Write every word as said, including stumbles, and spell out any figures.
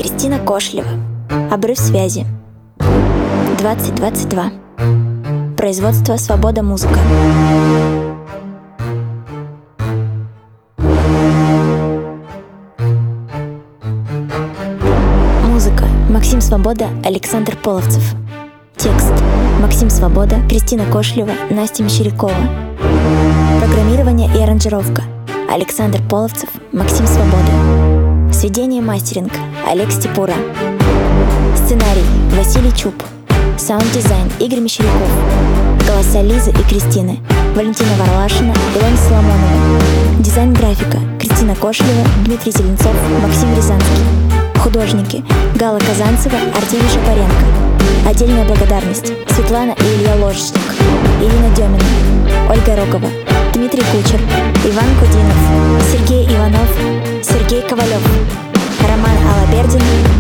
Кристина Кошлева. Обрыв связи. двадцать двадцать два. Производство «Свобода Музыка». Музыка. Максим Свобода, Александр Половцев. Текст. Максим Свобода, Кристина Кошлева, Настя Мещерякова. Программирование и аранжировка. Александр Половцев, Максим Свобода. Сведение и мастеринг. Олег Степура. Сценарий. Василий Чуб. Саунд-дизайн. Игорь Мещеряков. Голоса Лизы и Кристины. Валентина Варлашина, Илона Соломонова. Дизайн графика. Кристина Кошлева, Дмитрий Зеленцов, Максим Рязанский. Художники. Гала Казанцева, Артемий Шапаренко. Отдельная благодарность. Светлана и Илья Ложечник. Ирина Демина. Ольга Рогова. Дмитрий Кучер. Иван Кудинов. Сергей Иванов. Сергей Ковалев. Роман Алабердин.